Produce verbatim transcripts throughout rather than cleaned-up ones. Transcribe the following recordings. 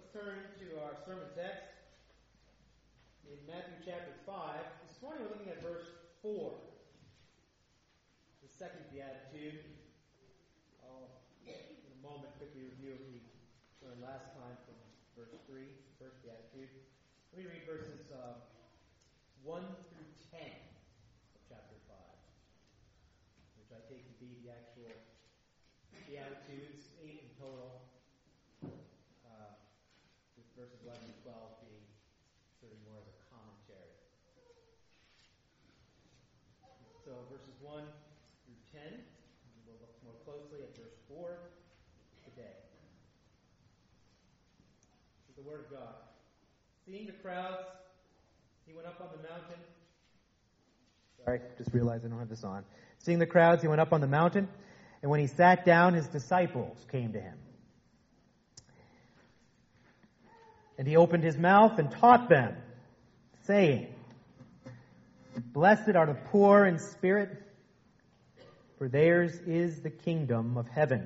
turn to our sermon text in Matthew chapter five. This morning we're looking at verse four, the second beatitude. I'll, in a moment, quickly review what we learned last time from verse three, first beatitude. Let me read verses uh, one through ten of chapter five, which I take to be the actual beatitudes, eight in total. Uh, with verses eleven and twelve being sort of more as a commentary. So verses one through ten, we'll look more closely at verse four today. This is the Word of God. Seeing the crowds, he went up on the mountain. Sorry, just realized I don't have this on. Seeing the crowds, he went up on the mountain, and when he sat down, his disciples came to him. And he opened his mouth and taught them, saying, Blessed are the poor in spirit, for theirs is the kingdom of heaven.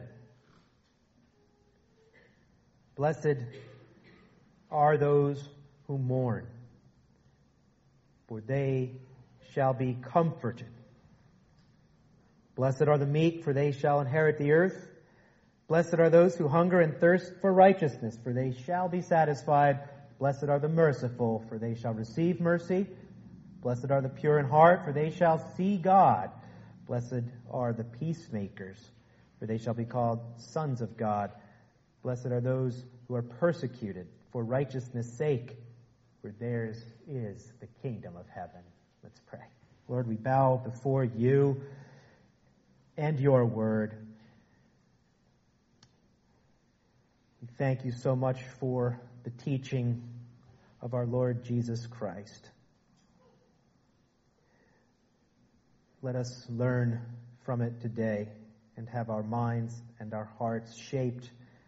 Blessed are those who mourn, for they shall be comforted. Blessed are the meek, for they shall inherit the earth. Blessed are those who hunger and thirst for righteousness, for they shall be satisfied. Blessed are the merciful, for they shall receive mercy. Blessed are the pure in heart, for they shall see God. Blessed are the peacemakers, for they shall be called sons of God. Blessed are those who are persecuted for righteousness' sake, for theirs is the kingdom of heaven. Let's pray. Lord, we bow before you and your word. We thank you so much for the teaching of our Lord Jesus Christ. Let us learn from it today and have our minds and our hearts shaped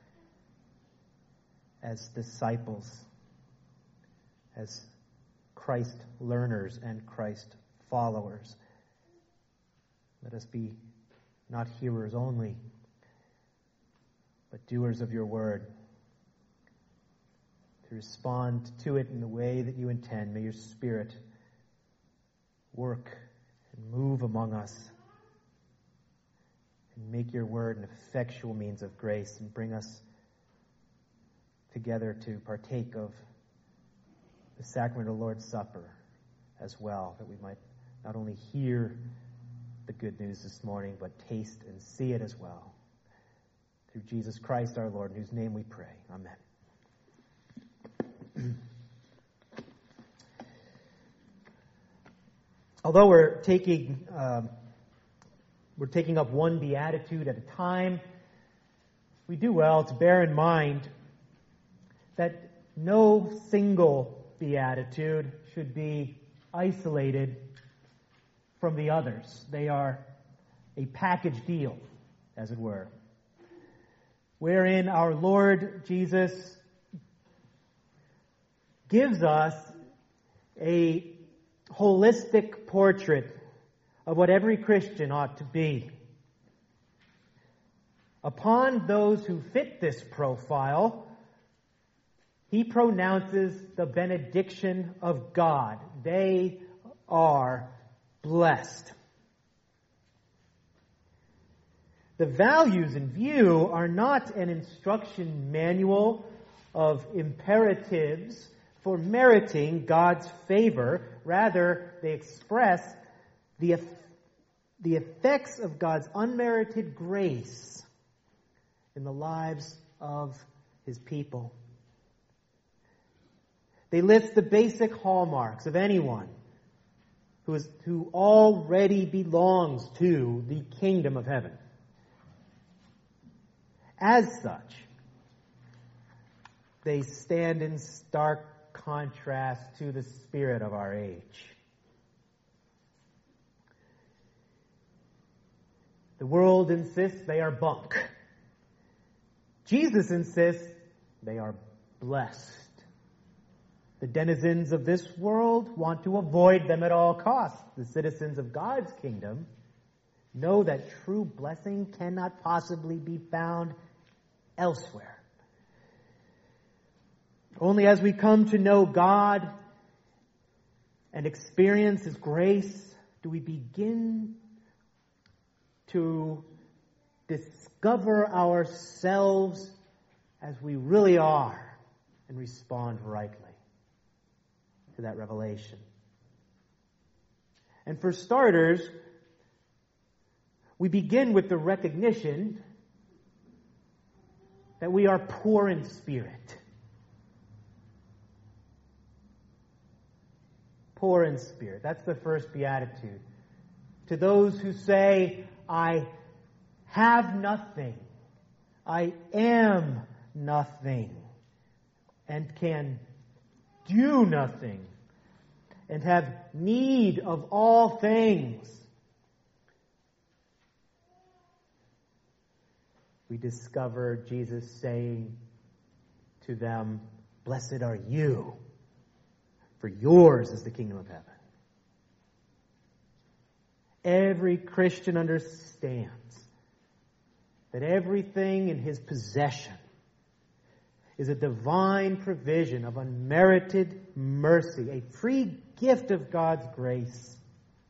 as disciples, as Christ learners and Christ followers. Let us be not hearers only, but doers of your word, to respond to it in the way that you intend. May your Spirit work and move among us and make your word an effectual means of grace and bring us together to partake of the sacrament of the Lord's Supper as well, that we might not only hear the good news this morning, but taste and see it as well. Through Jesus Christ our Lord, in whose name we pray. Amen. Although we're taking um, we're taking up one beatitude at a time, we do well to bear in mind that no single beatitude should be isolated from the others. They are a package deal, as it were, wherein our Lord Jesus gives us a holistic portrait of what every Christian ought to be. Upon those who fit this profile, he pronounces the benediction of God. They are blessed. The values in view are not an instruction manual of imperatives for meriting God's favor. Rather, they express the, the effects of God's unmerited grace in the lives of his people. They list the basic hallmarks of anyone who is who already belongs to the kingdom of heaven. As such, they stand in stark contrast to the spirit of our age. The world insists they are bunk. Jesus insists they are blessed. The denizens of this world want to avoid them at all costs. The citizens of God's kingdom know that true blessing cannot possibly be found elsewhere. Only as we come to know God and experience His grace do we begin to discover ourselves as we really are and respond rightly to that revelation. And for starters, we begin with the recognition that we are poor in spirit. Poor in spirit. That's the first beatitude. To those who say, I have nothing, I am nothing, and can do nothing, and have need of all things. We discover Jesus saying to them, blessed are you, for yours is the kingdom of heaven. Every Christian understands that everything in his possession is a divine provision of unmerited mercy, a free gift of God's grace.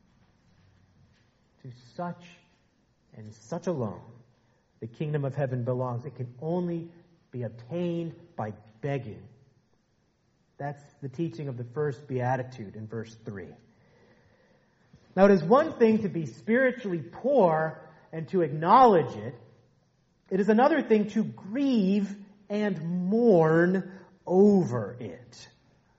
To such and such alone, the kingdom of heaven belongs. It can only be obtained by begging. That's the teaching of the first beatitude in verse three. Now, it is one thing to be spiritually poor and to acknowledge it. It is another thing to grieve and mourn over it.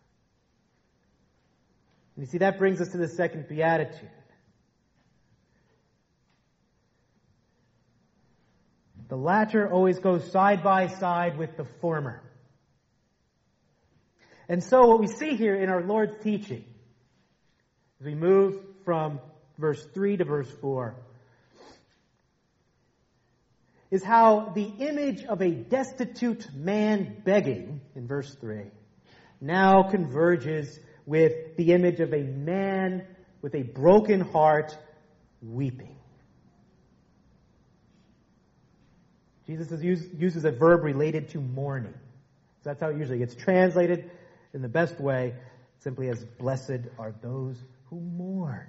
And you see, that brings us to the second beatitude. The latter always goes side by side with the former. And so what we see here in our Lord's teaching, as we move from verse three to verse four, is how the image of a destitute man begging, in verse three, now converges with the image of a man with a broken heart weeping. Jesus is use, uses a verb related to mourning. So that's how it usually gets translated in the best way, simply as blessed are those who mourn.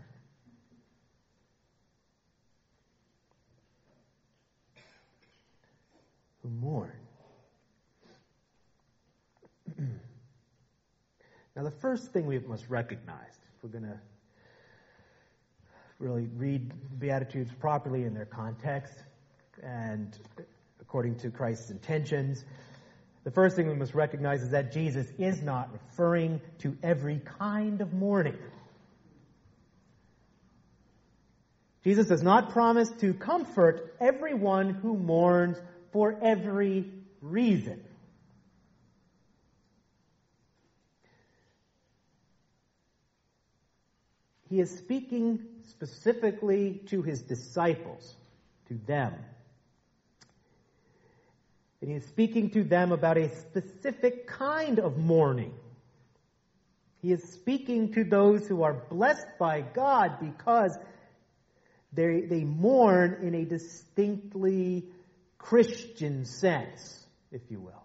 Who mourn. Now, the first thing we must recognize, if we're going to really read Beatitudes properly in their context and according to Christ's intentions, the first thing we must recognize is that Jesus is not referring to every kind of mourning. Jesus does not promise to comfort everyone who mourns for every reason. He is speaking specifically to his disciples, to them. And he is speaking to them about a specific kind of mourning. He is speaking to those who are blessed by God because they, they mourn in a distinctly Christian sense, if you will.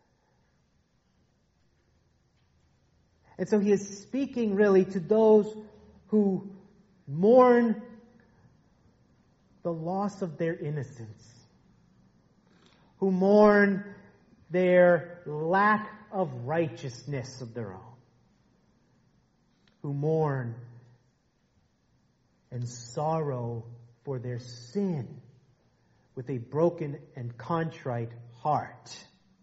And so he is speaking really to those who mourn the loss of their innocence, who mourn their lack of righteousness of their own, who mourn and sorrow for their sin with a broken and contrite heart.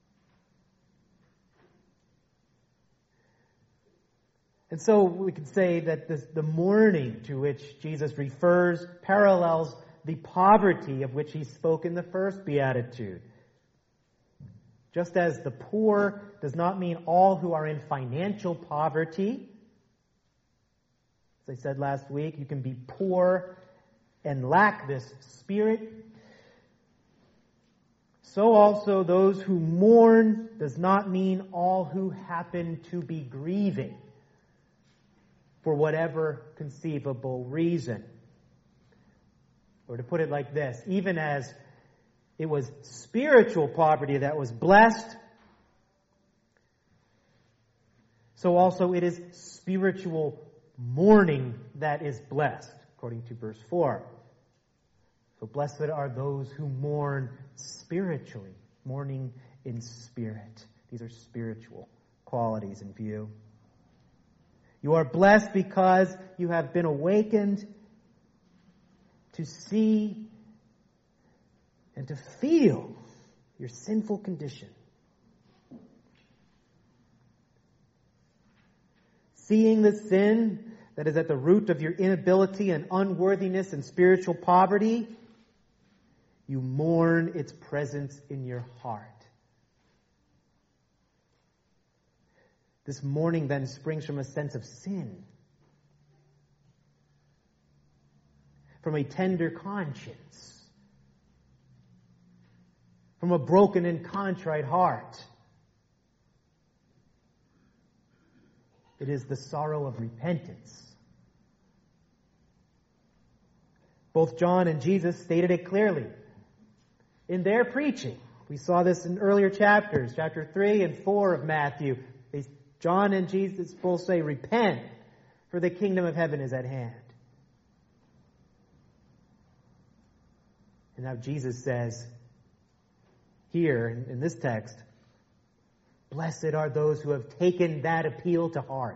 And so we can say that this, the mourning to which Jesus refers parallels the poverty of which he spoke in the first beatitude. Just as the poor does not mean all who are in financial poverty. As I said last week, you can be poor and lack this spirit. So also those who mourn does not mean all who happen to be grieving for whatever conceivable reason. Or to put it like this, even as it was spiritual poverty that was blessed, so also it is spiritual mourning that is blessed, according to verse four. So blessed are those who mourn spiritually, mourning in spirit. These are spiritual qualities in view. You are blessed because you have been awakened to see and to feel your sinful condition. Seeing the sin that is at the root of your inability and unworthiness and spiritual poverty, you mourn its presence in your heart. This mourning then springs from a sense of sin, from a tender conscience, from a broken and contrite heart. It is the sorrow of repentance. Both John and Jesus stated it clearly in their preaching. We saw this in earlier chapters, chapter three and four of Matthew. They, John and Jesus both say, repent, for the kingdom of heaven is at hand. And now Jesus says here in, in this text, blessed are those who have taken that appeal to heart.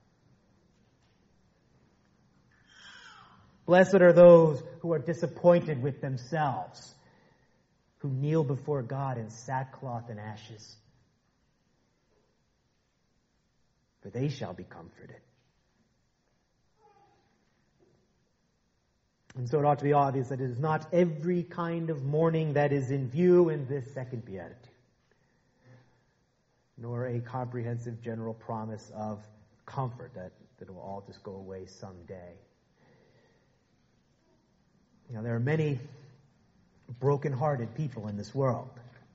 Blessed are those who are disappointed with themselves, who kneel before God in sackcloth and ashes, for they shall be comforted. And so it ought to be obvious that it is not every kind of mourning that is in view in this second beatitude, nor a comprehensive general promise of comfort that, that it will all just go away someday. You know, there are many broken-hearted people in this world.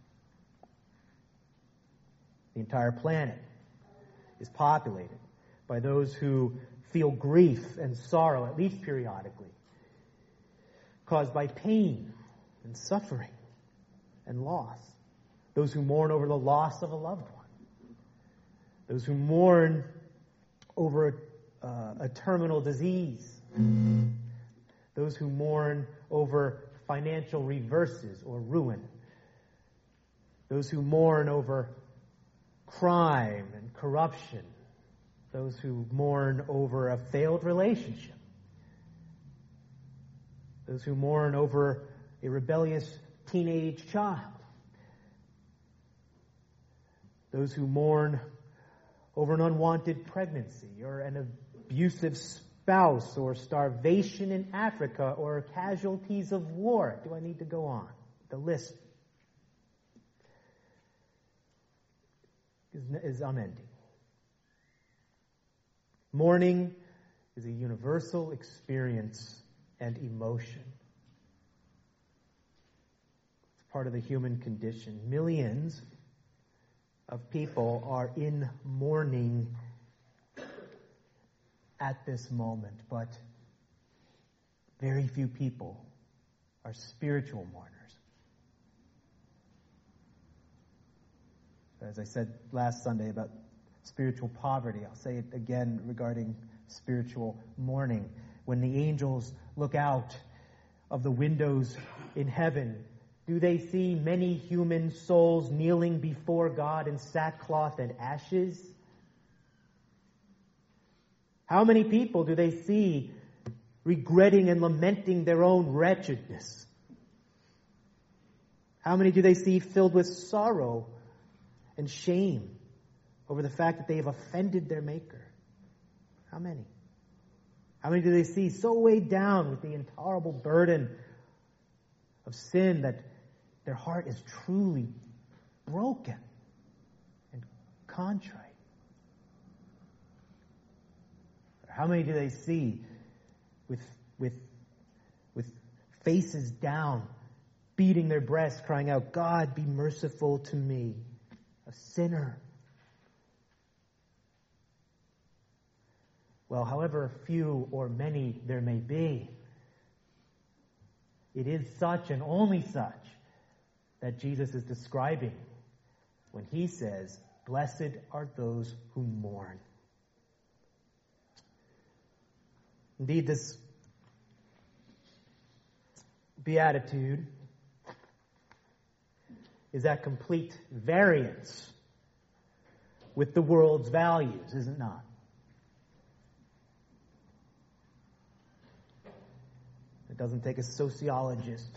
The entire planet is populated by those who feel grief and sorrow, at least periodically, caused by pain and suffering and loss. Those who mourn over the loss of a loved one. Those who mourn over uh, a terminal disease. Those who mourn over financial reverses or ruin. Those who mourn over crime and corruption. Those who mourn over a failed relationship. Those who mourn over a rebellious teenage child. Those who mourn over an unwanted pregnancy or an abusive spouse or starvation in Africa or casualties of war. Do I need to go on? The list is, is unending. Mourning is a universal experience and emotion. It's part of the human condition. Millions of people are in mourning at this moment, but very few people are spiritual mourners. As I said last Sunday about spiritual poverty, I'll say it again regarding spiritual mourning. When the angels look out of the windows in heaven, do they see many human souls kneeling before God in sackcloth and ashes? How many people do they see regretting and lamenting their own wretchedness? How many do they see filled with sorrow and shame over the fact that they have offended their Maker? How many? How many do they see so weighed down with the intolerable burden of sin that their heart is truly broken and contrite? How many do they see with, with, with faces down, beating their breasts, crying out, God, be merciful to me, a sinner? Well, however few or many there may be, it is such and only such that Jesus is describing when he says, blessed are those who mourn. Indeed, this beatitude is at complete variance with the world's values, is it not? It doesn't take a sociologist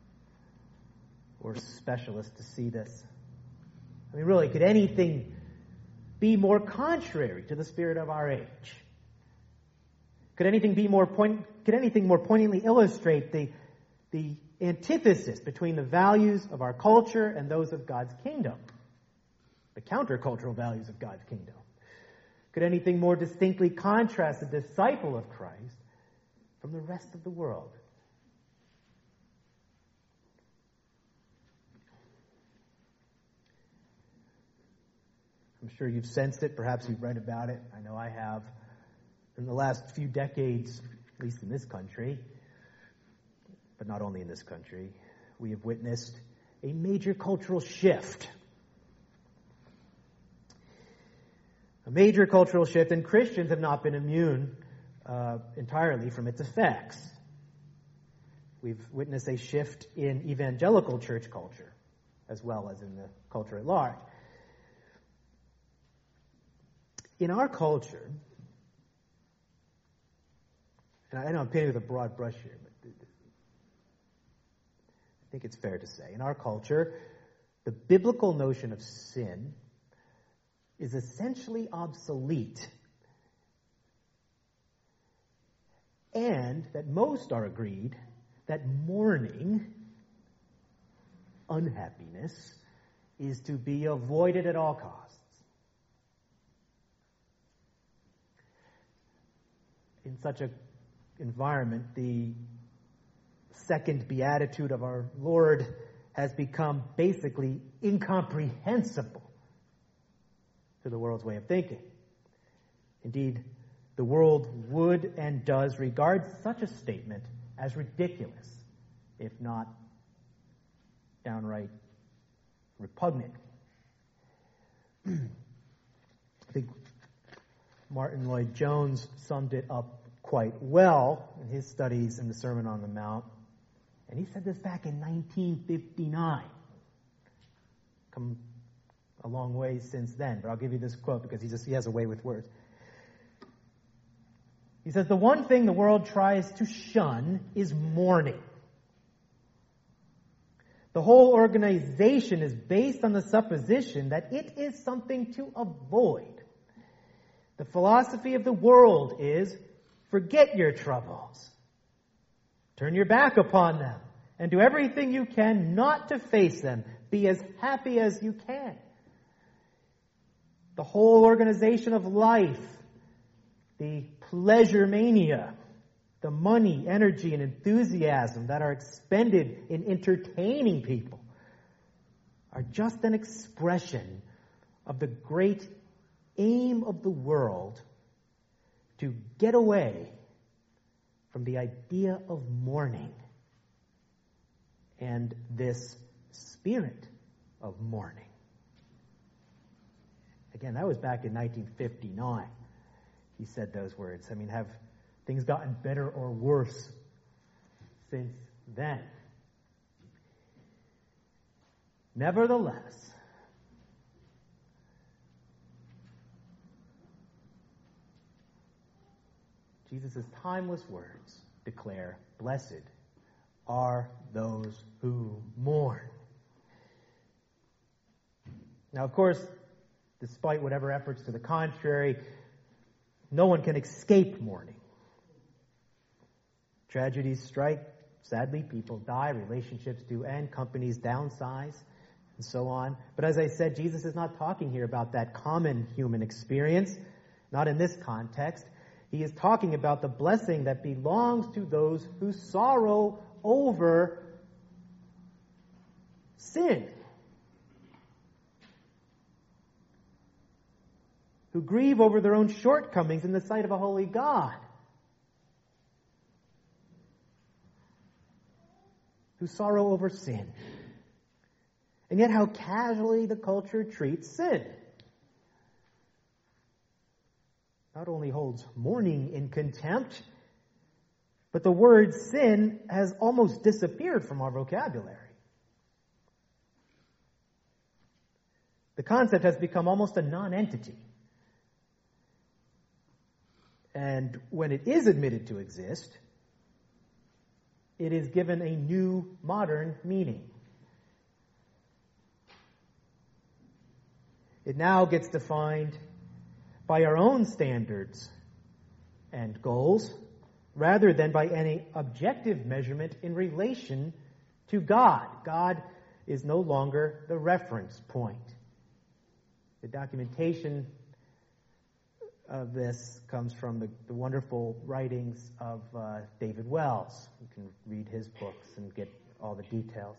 or specialist to see this. I mean, really, could anything be more contrary to the spirit of our age? Could anything be more point? Could anything more poignantly illustrate the the antithesis between the values of our culture and those of God's kingdom? The countercultural values of God's kingdom. Could anything more distinctly contrast the disciple of Christ from the rest of the world? I'm sure you've sensed it. Perhaps you've read about it. I know I have. In the last few decades, at least in this country, but not only in this country, we have witnessed a major cultural shift. A major cultural shift, and Christians have not been immune uh, entirely from its effects. We've witnessed a shift in evangelical church culture, as well as in the culture at large. In our culture, and I know I'm painting with a broad brush here, but I think it's fair to say, in our culture, the biblical notion of sin is essentially obsolete, and that most are agreed that mourning, unhappiness, is to be avoided at all costs. In such an environment, the second beatitude of our Lord has become basically incomprehensible to the world's way of thinking. Indeed, the world would and does regard such a statement as ridiculous, if not downright repugnant. I think Martin Lloyd-Jones summed it up quite well in his studies in the Sermon on the Mount. And he said this back in nineteen fifty-nine. Come a long way since then, but I'll give you this quote because he just he has a way with words. He says, "The one thing the world tries to shun is mourning. The whole organization is based on the supposition that it is something to avoid. The philosophy of the world is, forget your troubles. Turn your back upon them and do everything you can not to face them. Be as happy as you can. The whole organization of life, the pleasure mania, the money, energy, and enthusiasm that are expended in entertaining people are just an expression of the great aim of the world to get away from the idea of mourning and this spirit of mourning." Again, that was back in nineteen fifty-nine. He said those words. I mean, have things gotten better or worse since then? Nevertheless, Jesus' timeless words declare, "Blessed are those who mourn." Now, of course, despite whatever efforts to the contrary, no one can escape mourning. Tragedies strike, sadly, people die, relationships do end, companies downsize, and so on. But as I said, Jesus is not talking here about that common human experience, not in this context. He is talking about the blessing that belongs to those who sorrow over sin, who grieve over their own shortcomings in the sight of a holy God, who sorrow over sin. And yet how casually the culture treats sin. Not only holds mourning in contempt, But the word sin has almost disappeared from our vocabulary. The concept has become almost a non-entity. And when it is admitted to exist, it is given a new modern meaning. It now gets defined by our own standards and goals, rather than by any objective measurement in relation to God. God is no longer the reference point. The documentation of this comes from the, the wonderful writings of uh, David Wells. You can read his books and get all the details.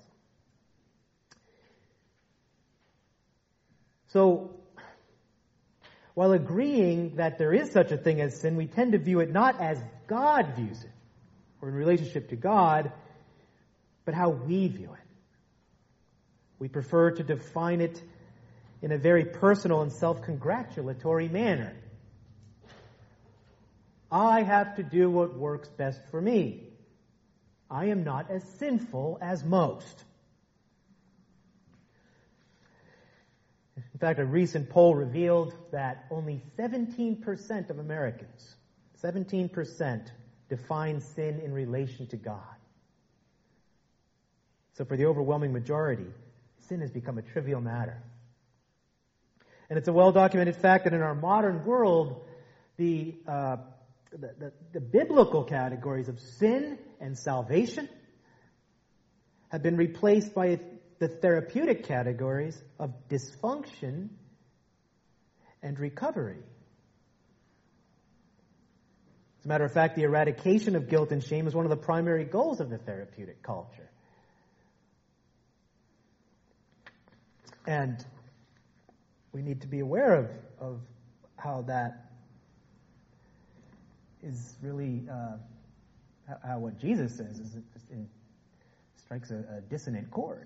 So, while agreeing that there is such a thing as sin, we tend to view it not as God views it, or in relationship to God, but how we view it. We prefer to define it in a very personal and self-congratulatory manner. I have to do what works best for me. I am not as sinful as most. In fact, a recent poll revealed that only seventeen percent of Americans, seventeen percent, define sin in relation to God. So for the overwhelming majority, sin has become a trivial matter. And it's a well-documented fact that in our modern world, the, uh, the, the, the biblical categories of sin and salvation have been replaced by the therapeutic categories of dysfunction and recovery. As a matter of fact, the eradication of guilt and shame is one of the primary goals of the therapeutic culture. And we need to be aware of, of how that is really, uh, how, how what Jesus says is it, it strikes a, a dissonant chord.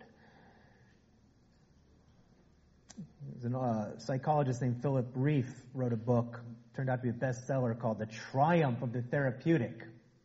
There's a uh, psychologist named Philip Reif wrote a book, turned out to be a bestseller, called The Triumph of the Therapeutic.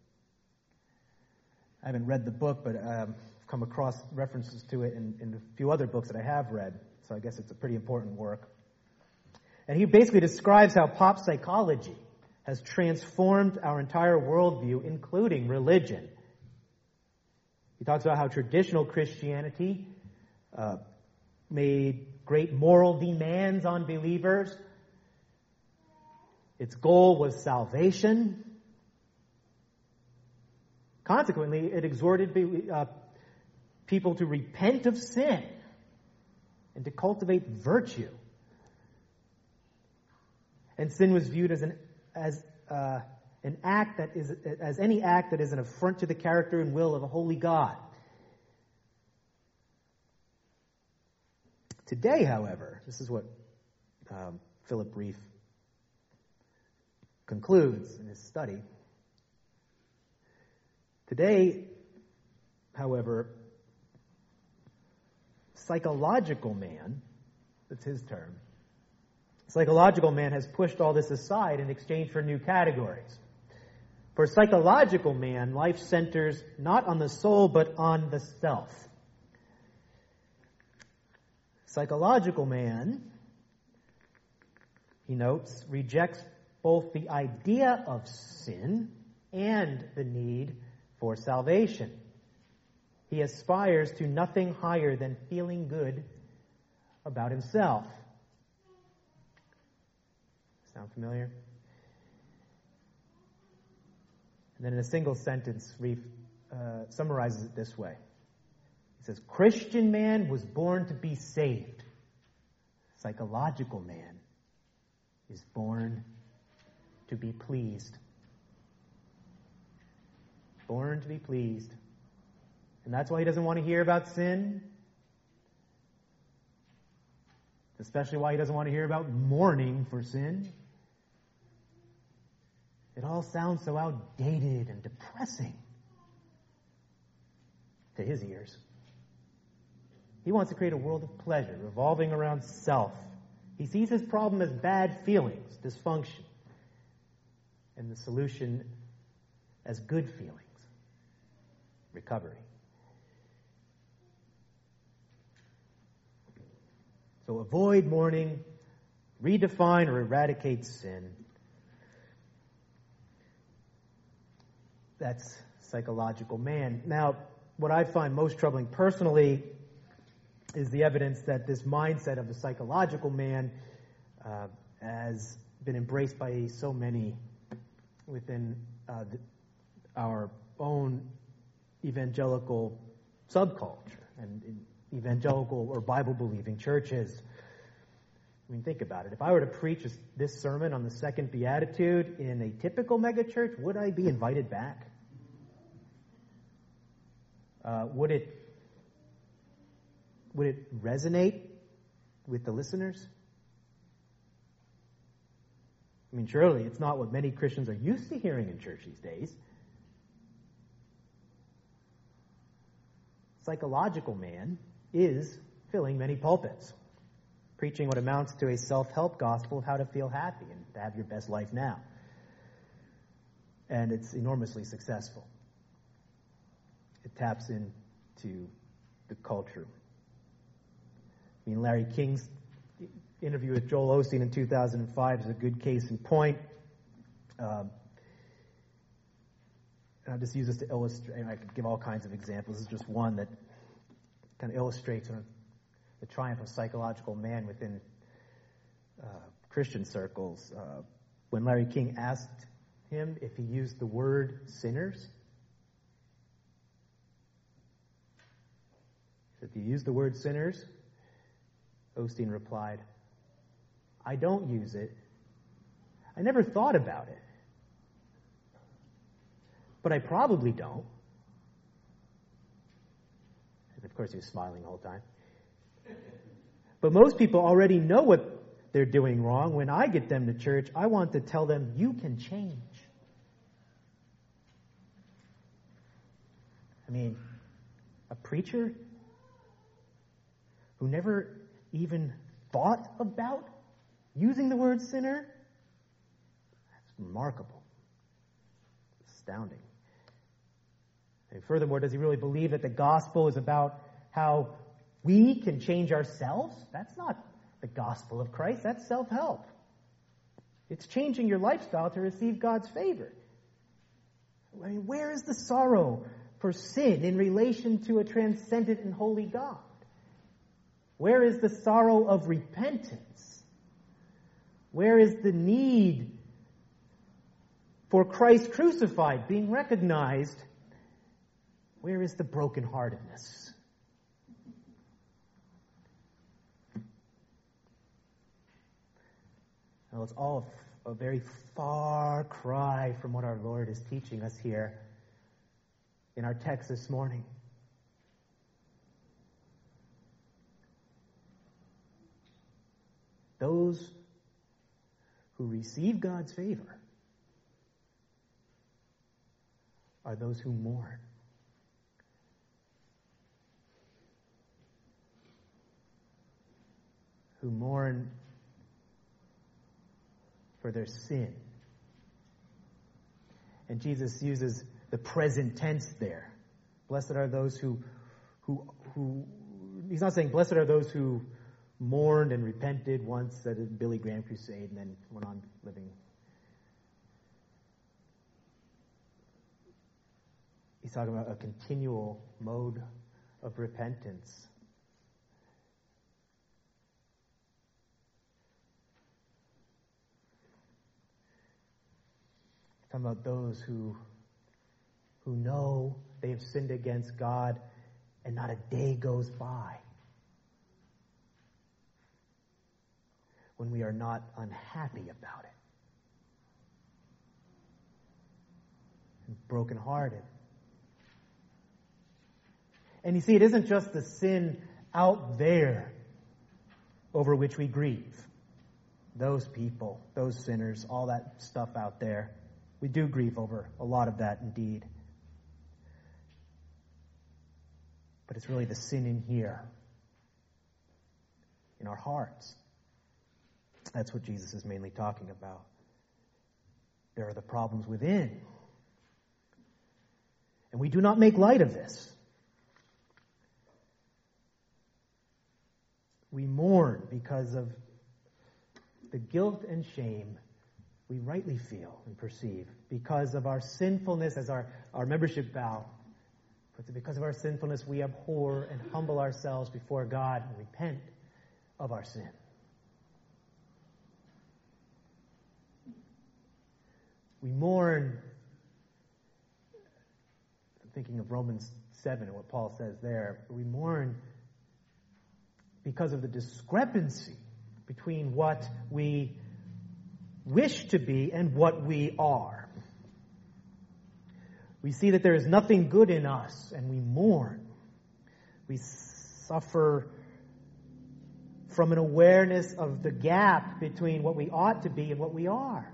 I haven't read the book, but um, I've come across references to it in, in a few other books that I have read, so I guess it's a pretty important work. And he basically describes how pop psychology has transformed our entire worldview, including religion. He talks about how traditional Christianity uh, made great moral demands on believers. Its goal was salvation. Consequently, it exhorted uh, people to repent of sin and to cultivate virtue. And sin was viewed as an as uh, an act that is as any act that is an affront to the character and will of a holy God. Today, however, this is what um, Philip Reif concludes in his study. Today, however, psychological man, that's his term, psychological man has pushed all this aside in exchange for new categories. For psychological man, life centers not on the soul, but on the self. Psychological man, he notes, rejects both the idea of sin and the need for salvation. He aspires to nothing higher than feeling good about himself. Sound familiar? And then in a single sentence, Reif uh, summarizes it this way. He says, Christian man was born to be saved. Psychological man is born to be pleased. Born to be pleased. And that's why he doesn't want to hear about sin. Especially why he doesn't want to hear about mourning for sin. It all sounds so outdated and depressing to his ears. He wants to create a world of pleasure, revolving around self. He sees his problem as bad feelings, dysfunction, and the solution as good feelings, recovery. So avoid mourning, redefine or eradicate sin. That's psychological man. Now, what I find most troubling personally is the evidence that this mindset of the psychological man uh, has been embraced by so many within uh, the, our own evangelical subculture and in evangelical or Bible-believing churches. I mean, think about it. If I were to preach this sermon on the second beatitude in a typical megachurch, would I be invited back? Uh, would it would it resonate with the listeners? I mean, surely it's not what many Christians are used to hearing in church these days. Psychological man is filling many pulpits, preaching what amounts to a self-help gospel of how to feel happy and to have your best life now. And it's enormously successful. It taps into the culture. I mean, Larry King's interview with Joel Osteen in two thousand five is a good case in point. Um, and I'll just use this to illustrate. I could give all kinds of examples. This is just one that kind of illustrates sort of the triumph of psychological man within uh, Christian circles. Uh, when Larry King asked him if he used the word sinners, he said, "Do you use the word sinners?" Osteen replied, "I don't use it. I never thought about it. But I probably don't." And of course he was smiling the whole time. "But most people already know what they're doing wrong. When I get them to church, I want to tell them, you can change." I mean, a preacher who never even thought about using the word sinner? That's remarkable. Astounding. And furthermore, does he really believe that the gospel is about how we can change ourselves? That's not the gospel of Christ. That's self-help. It's changing your lifestyle to receive God's favor. I mean, where is the sorrow for sin in relation to a transcendent and holy God? Where is the sorrow of repentance? Where is the need for Christ crucified being recognized? Where is the brokenheartedness? Well, it's all a very far cry from what our Lord is teaching us here in our text this morning. Those who receive God's favor are those who mourn. Who mourn for their sin. And Jesus uses the present tense there. Blessed are those who, who, who, he's not saying blessed are those who mourned and repented once at a Billy Graham crusade and then went on living. He's talking about a continual mode of repentance. He's talking about those who, who know they have sinned against God and not a day goes by when we are not unhappy about it. And brokenhearted. And you see, it isn't just the sin out there over which we grieve. Those people, those sinners, all that stuff out there. We do grieve over a lot of that indeed. But it's really the sin in here, in our hearts. That's what Jesus is mainly talking about. There are the problems within. And we do not make light of this. We mourn because of the guilt and shame we rightly feel and perceive because of our sinfulness, as our, our membership vow puts it, because of our sinfulness we abhor and humble ourselves before God and repent of our sin. We mourn, I'm thinking of Romans seven and what Paul says there, we mourn because of the discrepancy between what we wish to be and what we are. We see that there is nothing good in us, and we mourn. We suffer from an awareness of the gap between what we ought to be and what we are.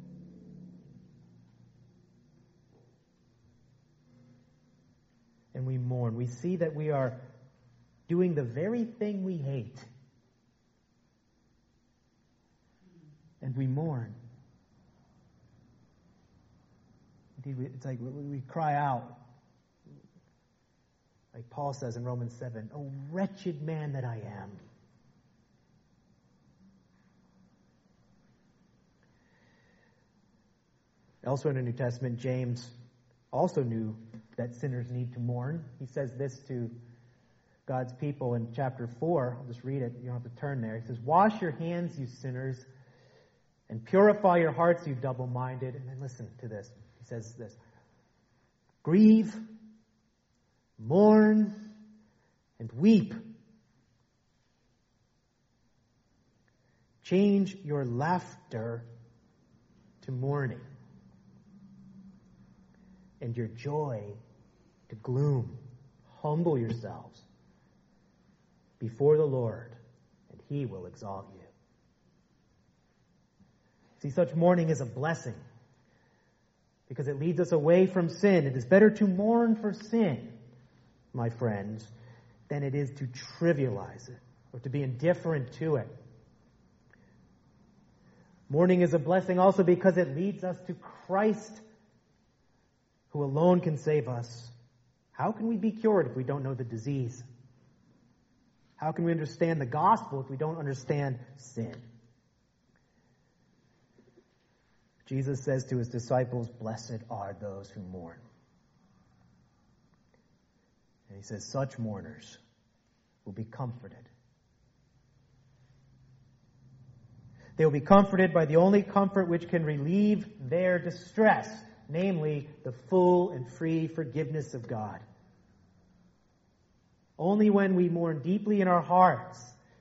And we mourn. We see that we are doing the very thing we hate. And we mourn. Indeed, it's like we cry out, like Paul says in Romans seven, "Oh, wretched man that I am." Elsewhere in the New Testament, James also knew that sinners need to mourn. He says this to God's people in chapter four. I'll just read it. You don't have to turn there. He says, "Wash your hands, you sinners, and purify your hearts, you double-minded." And then listen to this. He says this. "Grieve, mourn, and weep. Change your laughter to mourning, and your joy to gloom. Humble yourselves before the Lord, and He will exalt you." See, such mourning is a blessing because it leads us away from sin. It is better to mourn for sin, my friends, than it is to trivialize it or to be indifferent to it. Mourning is a blessing also because it leads us to Christ, who alone can save us. How can we be cured if we don't know the disease? How can we understand the gospel if we don't understand sin? Jesus says to his disciples, "Blessed are those who mourn." And he says, such mourners will be comforted. They will be comforted by the only comfort which can relieve their distress, namely the full and free forgiveness of God. Only when we mourn deeply in our hearts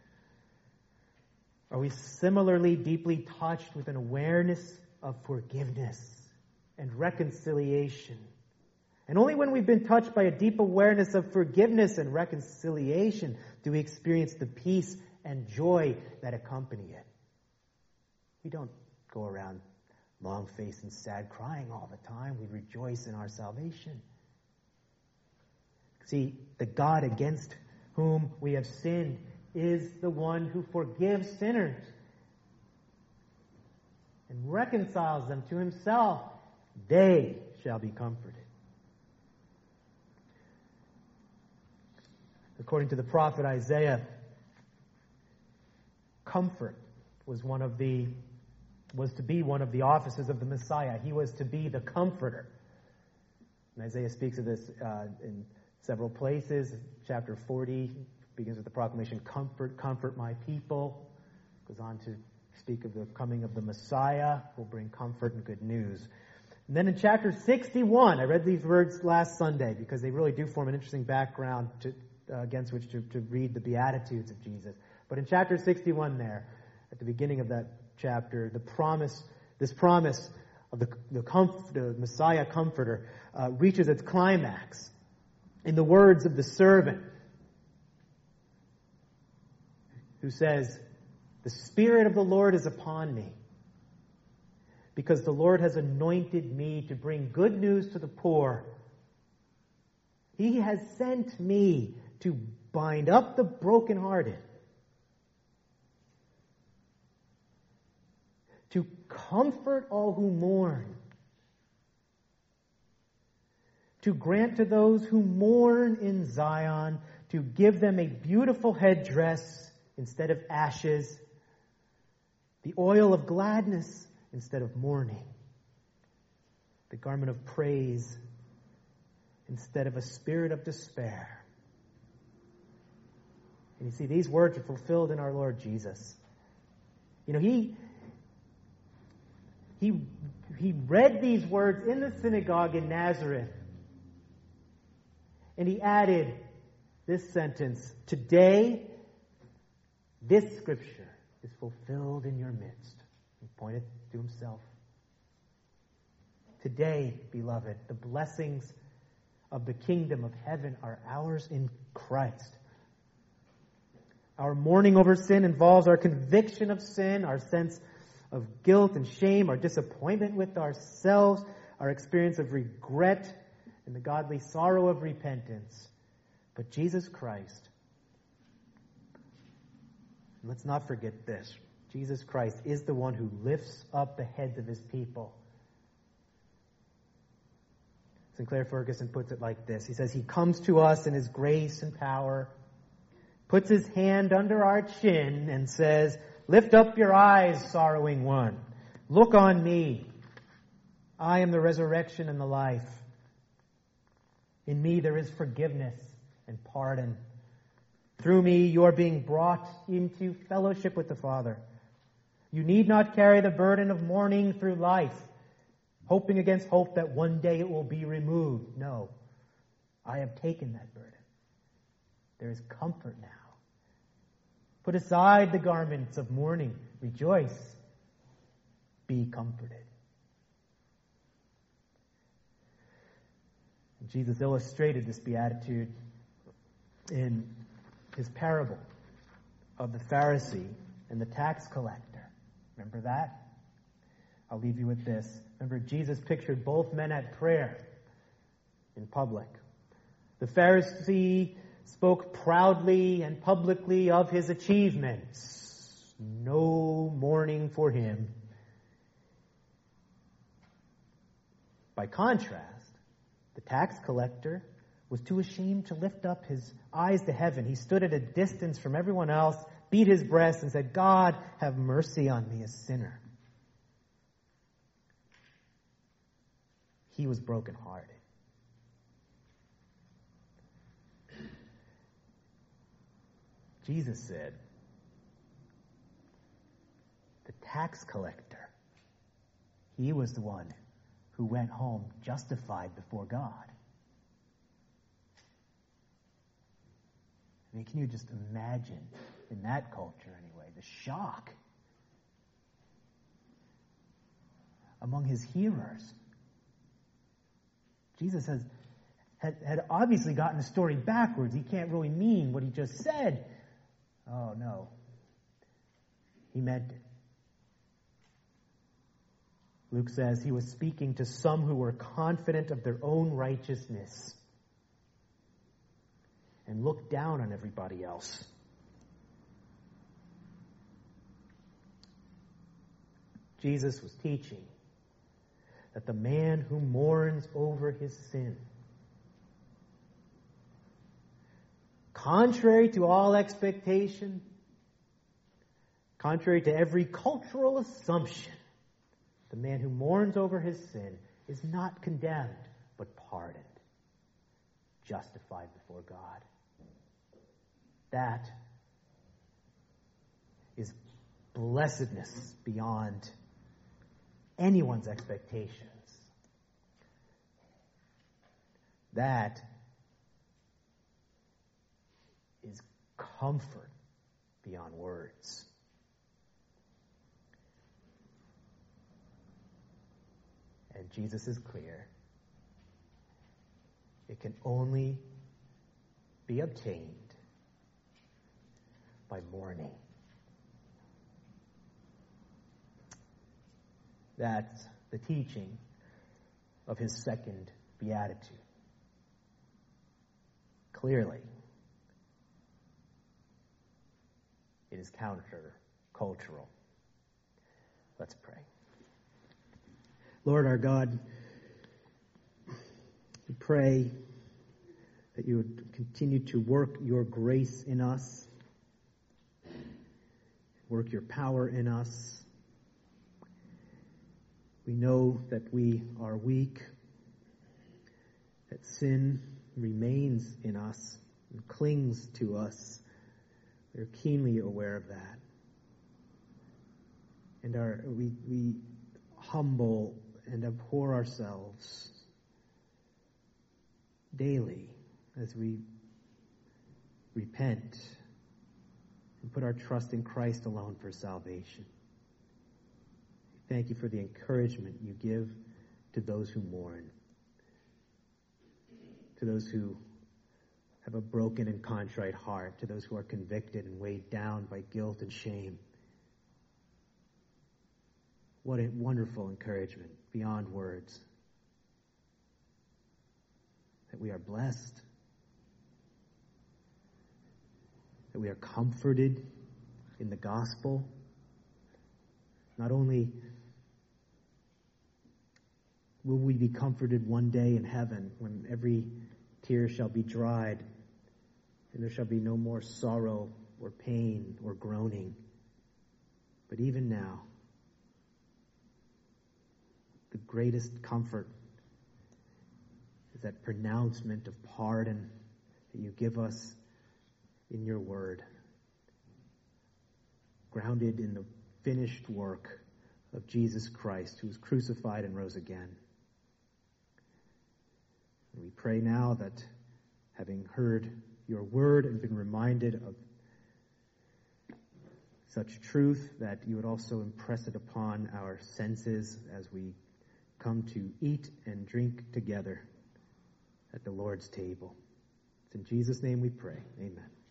are we similarly deeply touched with an awareness of forgiveness and reconciliation. And only when we've been touched by a deep awareness of forgiveness and reconciliation do we experience the peace and joy that accompany it. We don't go around long-faced and sad crying all the time. We rejoice in our salvation. See, the God against whom we have sinned is the one who forgives sinners and reconciles them to himself. They shall be comforted. According to the prophet Isaiah, comfort was one of the was to be one of the offices of the Messiah. He was to be the comforter. And Isaiah speaks of this uh, in several places. Chapter forty begins with the proclamation, "Comfort, comfort my people." Goes on to speak of the coming of the Messiah, who will bring comfort and good news. And then in chapter sixty-one, I read these words last Sunday because they really do form an interesting background to, uh, against which to, to read the Beatitudes of Jesus. But in chapter sixty-one there, at the beginning of that chapter, the promise, this promise of the, the, comf- the Messiah comforter uh, reaches its climax in the words of the servant who says, "The Spirit of the Lord is upon me, because the Lord has anointed me to bring good news to the poor. He has sent me to bind up the brokenhearted, to comfort all who mourn, to grant to those who mourn in Zion, to give them a beautiful headdress instead of ashes, the oil of gladness instead of mourning, the garment of praise instead of a spirit of despair. And you see, these words are fulfilled in our Lord Jesus. You know, he, he, he read these words in the synagogue in Nazareth. And he added this sentence, today, this scripture is fulfilled in your midst. He pointed to himself. Today, beloved, the blessings of the kingdom of heaven are ours in Christ. Our mourning over sin involves our conviction of sin, our sense of guilt and shame, our disappointment with ourselves, our experience of regret, and the godly sorrow of repentance. But Jesus Christ, and let's not forget this, Jesus Christ is the one who lifts up the heads of his people. Sinclair Ferguson puts it like this. He says, he comes to us in his grace and power, puts his hand under our chin and says, lift up your eyes, sorrowing one. Look on me. I am the resurrection and the life. In me there is forgiveness and pardon. Through me you are being brought into fellowship with the Father. You need not carry the burden of mourning through life, hoping against hope that one day it will be removed. No, I have taken that burden. There is comfort now. Put aside the garments of mourning. Rejoice. Be comforted. And Jesus illustrated this beatitude in his parable of the Pharisee and the tax collector. Remember that? I'll leave you with this. Remember, Jesus pictured both men at prayer in public. The Pharisee spoke proudly and publicly of his achievements. No mourning for him. By contrast, the tax collector was too ashamed to lift up his eyes to heaven. He stood at a distance from everyone else, beat his breast, and said, God, have mercy on me, a sinner. He was brokenhearted. Jesus said, the tax collector, he was the one who went home justified before God. I mean, can you just imagine, in that culture anyway, the shock among his hearers? Jesus has had, had obviously gotten the story backwards. He can't really mean what he just said. Oh, no. He meant it. Luke says he was speaking to some who were confident of their own righteousness and looked down on everybody else. Jesus was teaching that the man who mourns over his sin, contrary to all expectation, contrary to every cultural assumption, the man who mourns over his sin is not condemned, but pardoned, justified before God. That is blessedness beyond anyone's expectations. That is comfort beyond words. And Jesus is clear. It can only be obtained by mourning. That's the teaching of his second beatitude. Clearly, it is counter-cultural. Let's pray. Lord our God, We pray that you would continue to work your grace in us, work your power in us. We know that we are weak, that sin remains in us and clings to us. We are keenly aware of that. And our, we, we humble and abhor ourselves daily as we repent and put our trust in Christ alone for salvation. Thank you for the encouragement you give to those who mourn, to those who have a broken and contrite heart, to those who are convicted and weighed down by guilt and shame. What a wonderful encouragement beyond words. That we are blessed, that we are comforted in the gospel. Not only will we be comforted one day in heaven when every tear shall be dried and there shall be no more sorrow or pain or groaning, but even now, the greatest comfort is that pronouncement of pardon that you give us in your word, grounded in the finished work of Jesus Christ, who was crucified and rose again. And we pray now that, having heard your word and been reminded of such truth, that you would also impress it upon our senses as we come to eat and drink together at the Lord's table. It's in Jesus' name we pray. Amen.